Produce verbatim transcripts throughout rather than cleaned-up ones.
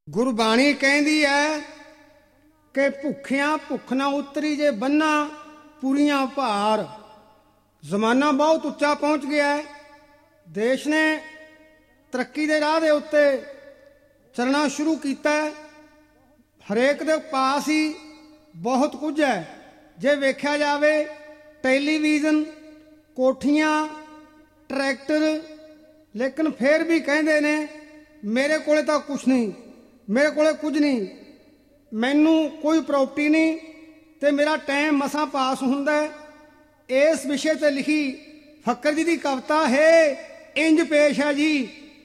ਗੁਰਬਾਣੀ ਕਹਿੰਦੀ ਹੈ ਕਿ ਭੁੱਖਿਆਂ ਭੁੱਖ ਨਾ ਉਤਰੀ ਜੇ ਬੰਨਾ ਪੂਰੀਆਂ ਭਾਰ। ਜ਼ਮਾਨਾ ਬਹੁਤ ਉੱਚਾ ਪਹੁੰਚ ਗਿਆ ਹੈ। ਦੇਸ਼ ਨੇ ਤਰੱਕੀ ਦੇ ਰਾਹ ਦੇ ਉੱਤੇ ਚੱਲਣਾ ਸ਼ੁਰੂ ਕੀਤਾ ਹੈ। ਹਰੇਕ ਦੇ ਪਾਸ ਹੀ ਬਹੁਤ ਕੁਝ ਹੈ। ਜੇ ਵੇਖਿਆ ਜਾਵੇ ਟੈਲੀਵਿਜ਼ਨ, ਕੋਠੀਆਂ, ਟਰੈਕਟਰ, ਲੇਕਿਨ ਫਿਰ ਵੀ ਕਹਿੰਦੇ ਨੇ ਮੇਰੇ ਕੋਲੇ ਤਾਂ ਕੁਛ ਨਹੀਂ, ਮੇਰੇ ਕੋਲੇ ਕੁਝ ਨਹੀਂ, ਮੈਨੂੰ ਕੋਈ ਪ੍ਰਾਪਰਟੀ ਨਹੀਂ ਅਤੇ ਮੇਰਾ ਟਾਈਮ ਮਸਾਂ ਪਾਸ ਹੁੰਦਾ। ਇਸ ਵਿਸ਼ੇ 'ਤੇ ਲਿਖੀ ਫੱਕਰ ਜੀ ਦੀ ਕਵਿਤਾ ਹੈ, ਇੰਜ ਪੇਸ਼ ਹੈ ਜੀ।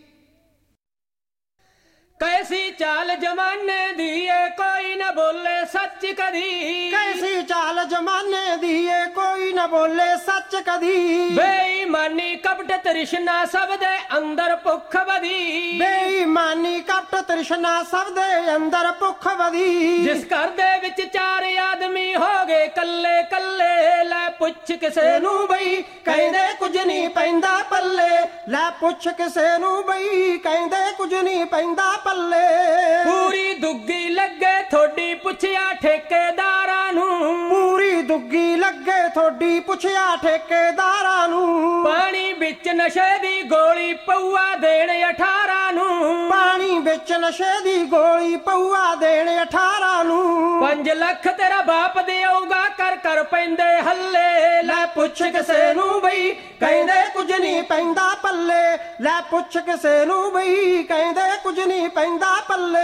कैसी चाल जमाने दी है कोई न बोले सच कदी, कैसी चाल जमाने दी है कोई न बोले सच कदी। बेईमानी कपट तृष्णा सब दे अंदर भुख बदी, बेईमानी कपट तृष्णा सब दे अंदर भुख बदी। जिस घर दे विच चार आदमी हो गए कल्ले कल्ले, लै पुछ किसे नू बई कहंदे कुछ नहीं पैंदा पल्ले, लै पुछ किसे नू बई कहंदे कुछ नहीं पैंदा पल्ले। पूरी दुग्गी लगे थोड़ी पुछया ठेकेदारां नू, पूरी दुग्गी लगे थोड़ी पुछया ठेकेदारां नू। पानी बिच नशे दी गोली पौआ देण अठारां नू, पानी बिच नशे दी गोली पौआ देण अठारां नू। पंज लख तेरा बाप देऊगा कर कर पैंदे हल्ले, लै पुछ किसे नू बई कहंदे कुछ नहीं पैंदा पल्ले, लै पुछ किसे नू बई कहंदे कुछ नहीं पैंदा पल्ले।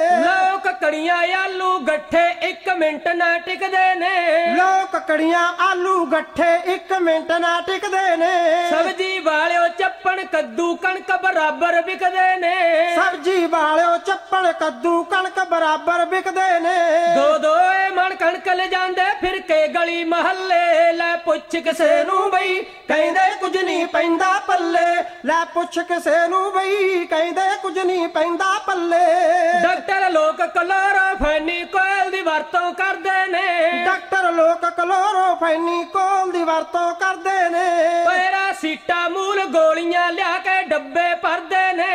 लोक कड़ियां आलू गट्ठे एक मिंट ना टिकदे ने, लोक कड़ियां आलू गट्ठे एक मिंट ना टिकदे ने। सब्जी वाले चप्पन कद्दू कणक बराबर बिकदे ने, सब्जी वाले चप्पन कद्दू कणक बराबर बिकदे ने। दो दो मन कणक ले जांदे फिर के गली महल्ले, लै पुछ किसे नू बई कहंदे कुछ नहीं पैंदा पल्ले, लै पुछ किसे नू बई कहंदे कुछ नहीं पैंदा पल्ले। डॉक्टर लोग क्लोरोफेनिकोल दी वरतों करदे ने, डॉक्टर लोग क्लोरोफेनिकोल दी वरतों करदे ने। पैरासीटामोल गोलियां लिया के डब्बे भरदे ने,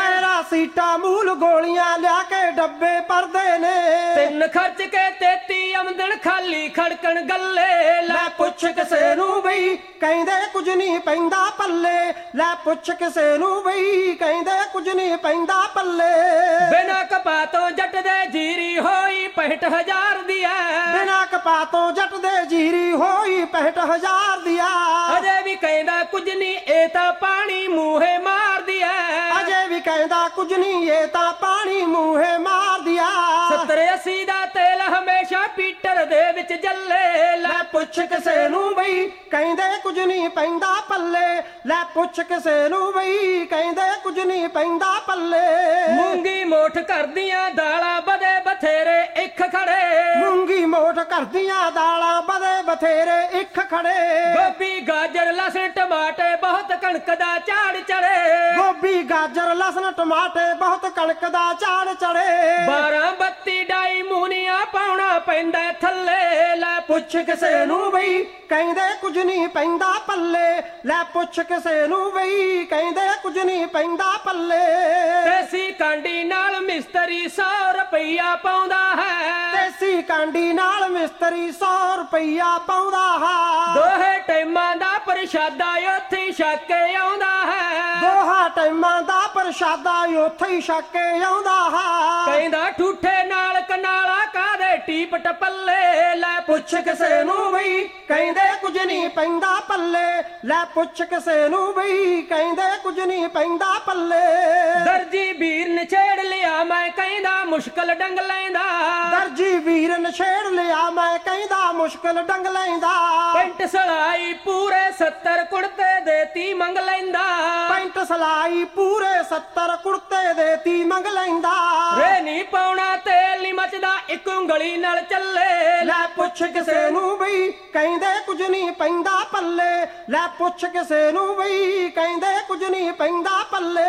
पैरासीटामोल गोलियां लिया के डब्बे भरदे ने। तिन खर्च के तेती आमदन खाली खड़कन गल्ले, लै पुछ किसे नू बई कहंदे कुछ नहीं पैंदा पल्ले, लै पुछ किसे नू बई कहंदे कुछ नहीं पैंदा पल्ले। बिना कपातों जट दे जीरी होई पैंठ हजार दिया, बिना कपातों जट दे जीरी होई पैंठ हजार दिया। अजे भी कहंदा कुछ नहीं ए तां पानी मूहे मार दिया, अजे भी कहंदा कुछ नहीं ये तां पानी मूहे मार दिया। सत्तर अस्सी दा तेल हमेशा पीटर दे विच जल्ले, लै पुछ किसे नू बई कहंदे कुछ नहीं पैंदा पल्ले, लै पुछ किसे नू बई कहंदे कुछ नहीं पैंदा पल्ले। मूंगी मोठ करदियां दालां बदे बथेरे इख खड़े, मूंगी मोठ करदियां दालां बदे बथेरे इख खड़े। गोभी गाजर लहसुन टमाटे बहुत कणक दा झाड़ चढ़े, गोभी गाजर लहसुन टमाटे बहुत कणक दा झाड़ चढ़े। बारह बत्ती डाई मूनिया पाउणा पैंदा थल्ले, लै पुछ किसे नू बई कहंदे कुछ नहीं पैंदा पल्ले, लै पुछ किसे नू बई कहंदे कुछ नहीं पैंदा पल्ले। देसी कांडी नाल मिस्त्री सौ रुपया पाउंदा है, देसी कांडी नाल मिस्त्री सौ रुपया पाउंदा है। दोहे टाइमां दा प्रशादा उत्थे छक के आउंदा है, दोहा टाइमां दा प्रशादा उत्थे ही छक के आउंदा है। कहंदा ठूठे नाल कनाला कादे टीप टपल्ले, लै पुछ किसे नू बई कहंदे कुछ नहीं पैंदा पल्ले, लै पुछ किसे नू बई कहंदे कुछ नहीं पैंदा पल्ले। दर्जी वीर नछेड़ लिया मैं कहंदा मुश्किल डंग लैंदा, दर्जी वीर नछेड़ लिया मैं कहंदा मुश्किल डंग लैंदा। पैंट सलाई पूरे सत्तर कुड़ते देती मंग लैंदा, पैंट सलाई पूरे सत्तर कुड़ते देती मंग लैंदा। रे नी पाउणा तेल नी मचदा इक उंगली नाल चले, लै पुछ किसे नू बई कहंदे कुछ नहीं पैंदा पल्ले, लै पुछ किसे नू बई कहंदे कुछ नहीं पैंदा पल्ले।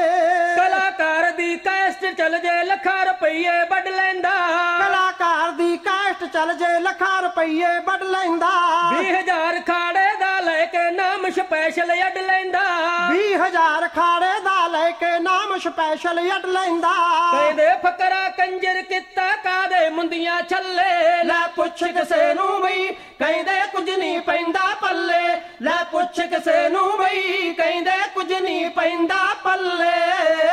कलाकार दी कैस्ट चल जे लखां रुपये वड लैंदा, कलाकार दी कैस्ट चल जे लखां रुपये वड लैंदा। बीस हजार खाड़े दा लेके नाम स्पैशल अड लैंदा, बीस हजार खाड़े दा लेके नाम स्पैशल अड लैंदा। कहंदे फकरा ਛੱਲੇ ਲੈ ਪੁੱਛ ਕਿਸੇ ਨੂੰ ਬਈ ਕਹਿੰਦੇ ਕੁਝ ਨਹੀਂ ਪੈਂਦਾ ਪੱਲੇ ਲੈ ਪੁੱਛ ਕਿਸੇ ਨੂੰ ਬਈ ਕਹਿੰਦੇ ਕੁਝ ਨਹੀਂ ਪੈਂਦਾ ਪੱਲੇ